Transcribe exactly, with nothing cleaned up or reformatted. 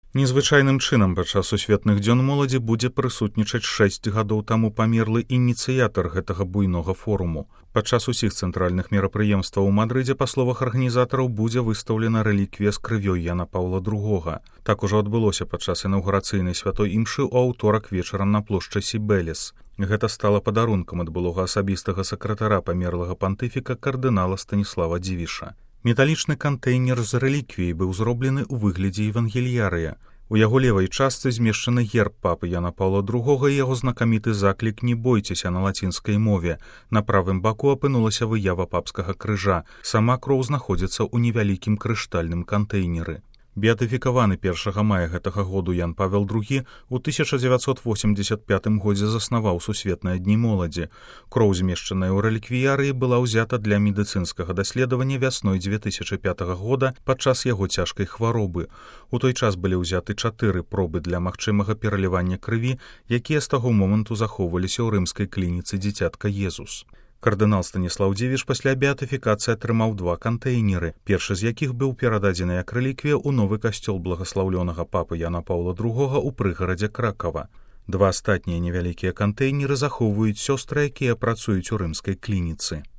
Незвычайным чынам падчас сусветных дзён моладзі будзе прысутнічаць шэсць гадоў таму памерлы ініцыятар гэтага буйнога форуму. Падчас усіх цэнтральных мерапрыемстваў у Мадрыдзе, па словах арганізатараў, будзе выстаўлена рэліквія з крывёй Яна Паўла другога. Так ужо адбылося падчас інаўгурацыйнай святой імшы ў аўторак вечарам на плошчы Сібелес. Гэта стала падарункам ад былога асабістага сакратара памерлага пантыфіка кардынала Станіслава Дзівіша. Металічны кантэйнер з рэліквіяй быў зроблены ў выглядзе евангельярыя. У яго левай частцы змешчаны герб папы Яна Паўла другога і яго знакаміты заклік «Не бойцеся» на лацінскай мове. На правым баку апынулася выява папскага крыжа. Сама кроў знаходзіцца ў невялікім крыштальным кантэйнеры. Беатыфікаваны першага мая гэтага году Ян Павел другі ў тысяча дзевяцьсот восемьдесят пятым годзе заснаваў сусветныя дні моладзі. Кроў, змешчаная ў рэліквіярыі, была ўзята для медыцынскага даследавання вясной дзве тысячы пятага года падчас яго цяжкай хваробы. У той час былі ўзяты чатыры пробы для магчымага пералівання крыві, якія з таго моманту захоўваліся ў рымскай клініцы «Дзіцятка Езус». Кардынал Станіслаў Дзівіш пасля беатыфікацыі атрымаў два кантэйнеры, першы з якіх быў перададзены як рэліквія ў новы касцёл благаслаўлёнага папы Яна Паўла другога ў прыгарадзе Кракава. Два астатнія невялікія кантэйнеры захоўваюць сёстры, якія працуюць у рымскай клініцы.